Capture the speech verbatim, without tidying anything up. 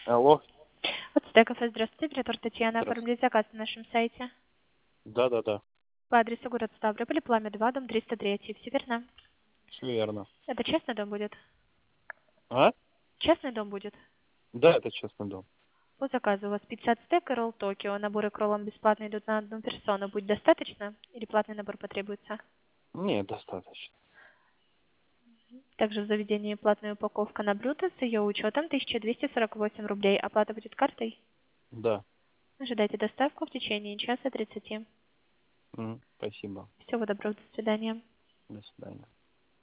Алло. Вот Стекофе, здравствуйте, оператор Татьяна. Здравствуйте. Оформили заказ на нашем сайте. Да, да, да. По адресу город Ставрополь, Пламя два, дом триста три. Все верно? Все верно. Это частный дом будет? А? Частный дом будет? Да, это честный дом. По заказу у вас пятьдесят стек и ролл Токио. Наборы к роллам бесплатно идут на одну персону. Будет достаточно? Или платный набор потребуется? Нет, достаточно. Также в заведении платная упаковка на блюдо с ее учетом тысяча двести сорок восемь рублей. Оплата будет картой? Да. Ожидайте доставку в течение часа тридцати. М, Спасибо. Всего доброго, до свидания. До свидания.